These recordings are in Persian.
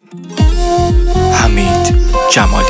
حمید جمالی.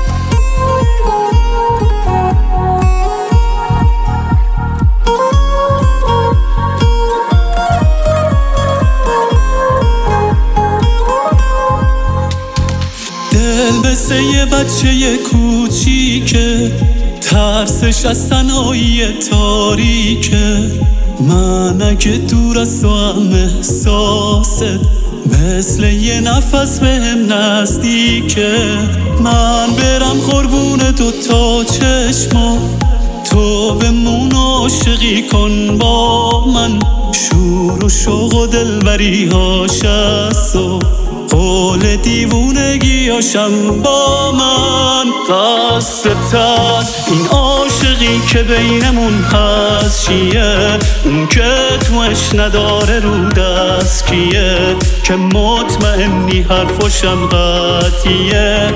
دل مثل یه بچه کوچیکه، ترسش از تنهایی تاریکه. من اگه دور از تو هم احساست مثل یه نفس بهم نزدیکه. من برم قربون دوتا چشما، تو بمون عاشقی کن با من. شور و شوق و دلبری هاش از تو، قول دیوونگیاشم با من. قصدت از این عاشقی که بینمون هست چیه؟ اون که توش نداره رو دست کیه؟ که مطمئنی حرفاشم قطعیه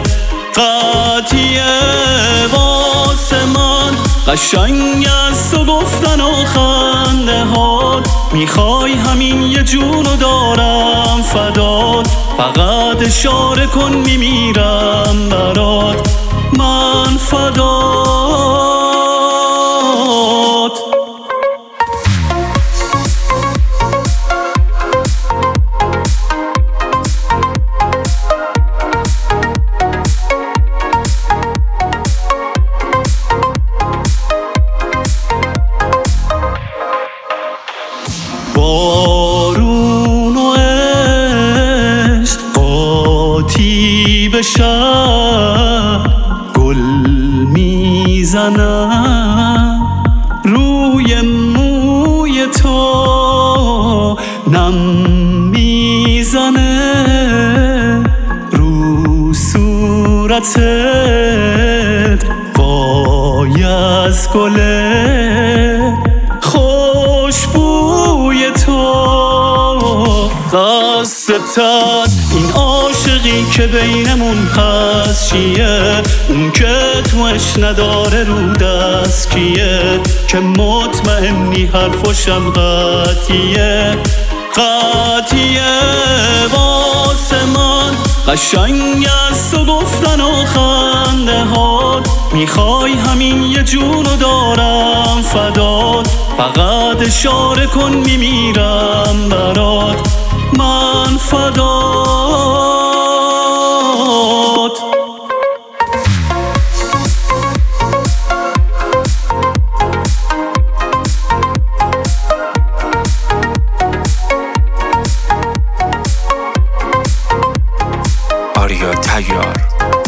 واسه من. قشنگ از تو گفتن و خنده هات، میخوای همین یه جونو دارم فدات. فقط اشاره کن میمیرم برات، من فدات. بارون و عشق قاطی بشن، گل میزنم روی موی تو، نم میزنه رو صورتت. وای از گله خوشبوی تو. قصدت از این عاشقی که بینمون هست چیه؟ اون که توش نداره رو دست کیه؟ که مطمئنی حرفاشم قطعیه واسه من. قشنگ از تو گفتن و خنده هات، میخوای همین یه جونو دارم فدات. فقط اشاره کن میمیرم برات، من فدات. آریا تیار.